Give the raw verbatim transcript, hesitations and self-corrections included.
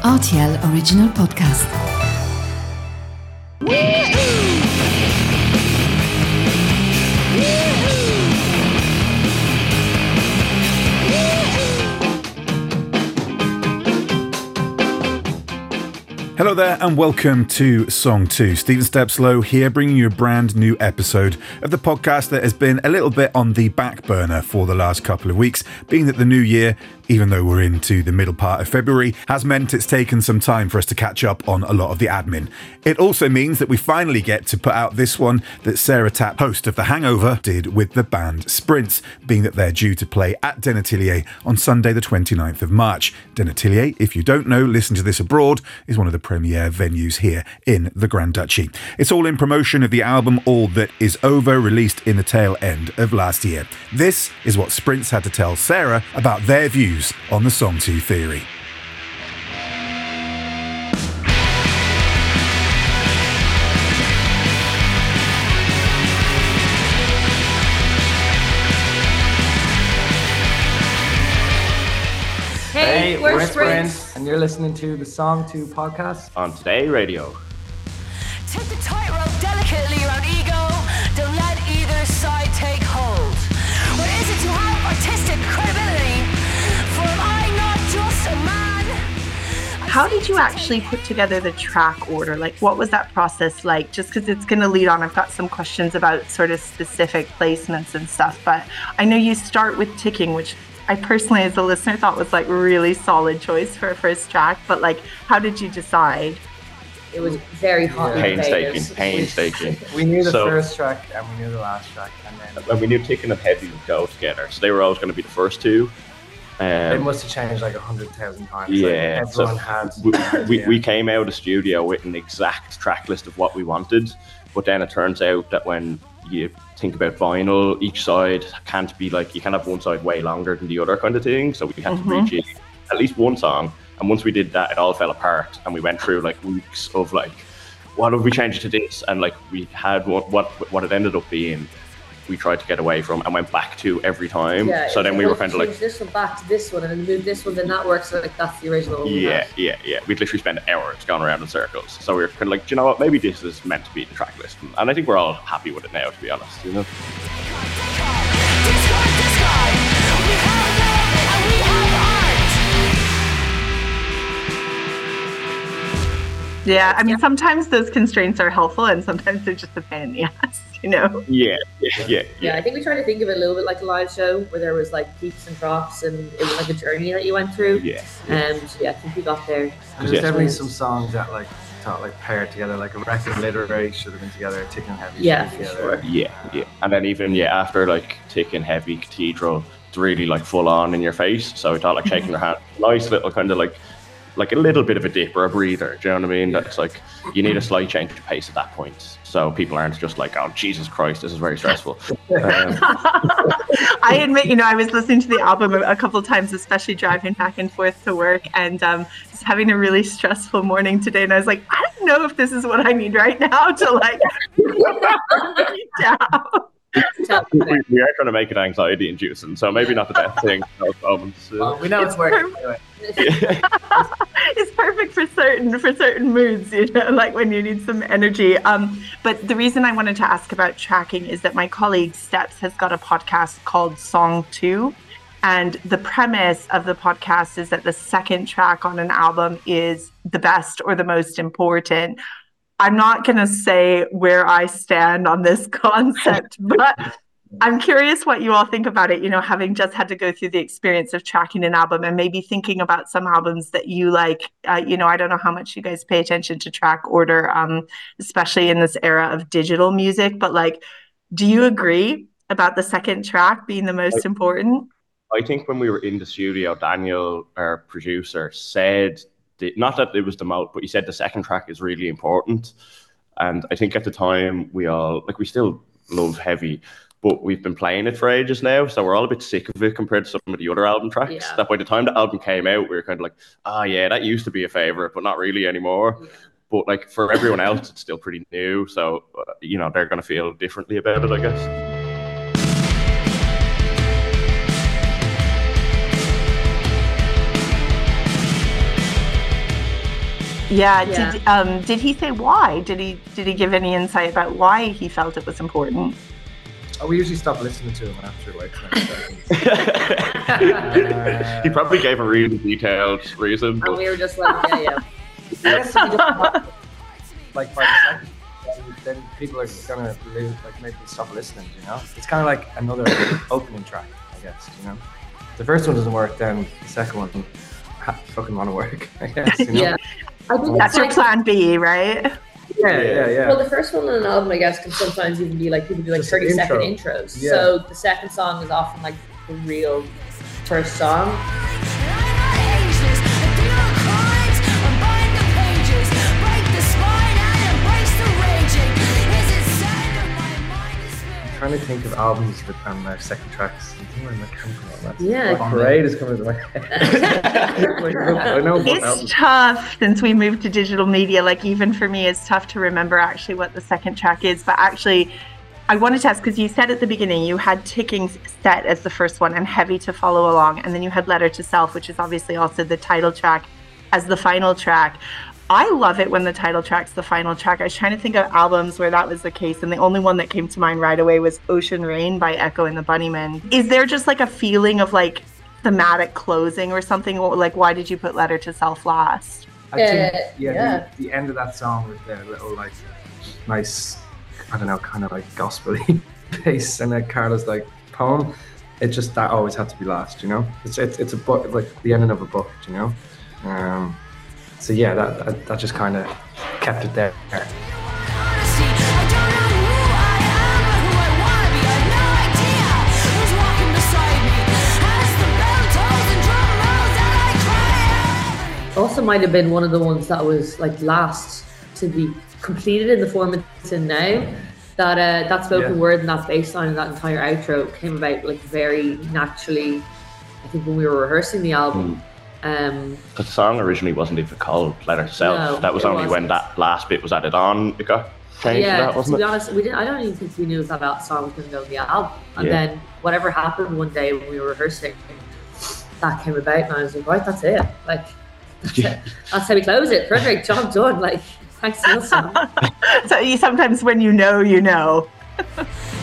R T L Original Podcast. Hello there and welcome to Song two. Stephen Stepslow here, bringing you a brand new episode of the podcast that has been a little bit on the back burner for the last couple of weeks, being that the new year, even though we're into the middle part of February, has meant it's taken some time for us to catch up on a lot of the admin. It also means that we finally get to put out this one that Sarah Tapp, host of The Hangover, did with the band Sprints, being that they're due to play at Denatelier on Sunday the twenty-ninth of March. Denatelier, if you don't know, listen to this abroad, is one of the premier venues here in the Grand Duchy. It's all in promotion of the album All That Is Over, released in the tail end of last year. This is what Sprints had to tell Sarah about their views on the Song two theory. Hey, we're, we're Sprints, and you're listening to the Song two podcast on Today Radio. Take the tightrope delicately around ego. Don't let either side take hold. What is it to have artistic credibility? For am I not just a man? How did you actually put together the track order? Like, what was that process like? Just because it's going to lead on, I've got some questions about sort of specific placements and stuff, but I know you start with Ticking, which I personally, as a listener, thought was like really solid choice for a first track, but like, how did you decide? It was very hot. Yeah. Painstaking, painstaking. We knew the so, first track and we knew the last track, and then and we knew Ticking and Heavy would go together, so they were always going to be the first two. Um, it must have changed like a hundred thousand times. Yeah, like everyone so had. We, we, we came out of the studio with an exact track list of what we wanted, but then it turns out that when you think about vinyl, each side can't be like, you can't have one side way longer than the other kind of thing, so we had mm-hmm. to reach at least one song, and once we did that, it all fell apart, and we went through like weeks of like, what if we change it to this, and like we had what what, what it ended up being, we tried to get away from and went back to every time. Yeah, so then we were kind of like, this one back to this one and then move this one, then that works. So like that's the original. Yeah, yeah, yeah. We'd literally spend hours going around in circles. So we were kind of like, do you know what? Maybe this is meant to be the track list, and I think we're all happy with it now, to be honest. You know. Yeah, I mean, sometimes those constraints are helpful and sometimes they're just a pain in the ass, you know? Yeah, yeah, yeah. Yeah, yeah I think we tried to think of it a little bit like a live show where there was like peaks and troughs and it was like a journey that you went through. Yeah. And um, so yeah, I think we got there. And there's yeah. definitely some songs that like thought like paired together, like a record literary should have been together, Ticking Heavy. Yeah, together. Sure. Yeah, yeah. And then even, yeah, after like Ticking Heavy, Cathedral, it's really like full on in your face. So we thought like shaking your hand, nice little kind of like, like a little bit of a dip or a breather, do you know what I mean? That's like, you need a slight change of pace at that point, so people aren't just like, oh Jesus Christ, this is very stressful. um, I admit, you know, I was listening to the album a couple of times, especially driving back and forth to work, and um, just having a really stressful morning today, and I was like, I don't know if this is what I need right now to like me down. we, we are trying to make it anxiety inducing, so maybe not the best thing. Well, we know it's, it's working. Anyway. It's perfect for certain for certain moods, you know, like when you need some energy. Um, but the reason I wanted to ask about tracking is that my colleague Steps has got a podcast called Song two, and the premise of the podcast is that the second track on an album is the best or the most important. I'm not going to say where I stand on this concept, but I'm curious what you all think about it, you know, having just had to go through the experience of tracking an album and maybe thinking about some albums that you like. Uh, you know, I don't know how much you guys pay attention to track order, um, especially in this era of digital music, but like, do you agree about the second track being the most important? I think when we were in the studio, Daniel, our producer, said, the, not that it was the most, but he said the second track is really important. And I think at the time we all, like we still love Heavy, but we've been playing it for ages now, so we're all a bit sick of it compared to some of the other album tracks. Yeah. That by the time the album came out, we were kind of like, ah, oh, yeah, that used to be a favorite, but not really anymore. Yeah. But like for everyone else, it's still pretty new, so uh, you know, they're going to feel differently about it, I guess. Yeah. Yeah. Did um did he say why? Did he did he give any insight about why he felt it was important? Oh, we usually stop listening to him after like twenty seconds. He probably gave a really detailed reason. And But we were just like, yeah, yeah. I guess if you just like five seconds, then, then people are gonna lose, like maybe stop listening. You know, it's kind of like another opening track, I guess. You know, if the first one doesn't work, then the second one ha- fucking want to work. I guess. You know? Yeah. I think That's it's your like, plan B, right? yeah, yeah, yeah. well, the first one on an album, I guess, can sometimes even be like people do like Just an thirty second intro. intros. Yeah. So the second song is often like the real first song. I'm trying to think of albums with um, their second tracks. I think my chemical. That's Yeah. like Parade is coming to my head. I know what It's albums. tough since we moved to digital media. Like even for me, it's tough to remember actually what the second track is. But actually, I wanted to ask because you said at the beginning you had Ticking Set as the first one and Heavy to follow along, and then you had Letter to Self, which is obviously also the title track, as the final track. I love it when the title track's the final track. I was trying to think of albums where that was the case, and the only one that came to mind right away was Ocean Rain by Echo and the Bunnymen. Is there just like a feeling of like thematic closing or something? Like, why did you put Letter to Self last? I think, Uh, yeah, yeah. The, the end of that song with the little like nice, I don't know, kind of like gospel-y bass, and then Carla's like poem. It just that always had to be last, you know. It's it's, it's a book, like the ending of a book, you know. Um, so yeah, that that, that just kind of kept it there. Also might have been one of the ones that was like last to be completed in the form it's in now. That uh, that spoken Yeah. word and that bass line and that entire outro came about like very naturally. I think when we were rehearsing the album. Um, the song originally wasn't even called Letter to Self. No, that was it only when wasn't. that last bit was added on. It got changed yeah, to that, to wasn't be it? honest, we didn't. I don't even think we knew if that, that song was going to go on the album. And Yeah. then whatever happened one day when we were rehearsing, that came about, and I was like, right, that's it. Like, that's it. That's how we close it. Perfect, job done. Like, thanks, Neilson. So you sometimes when you know, you know.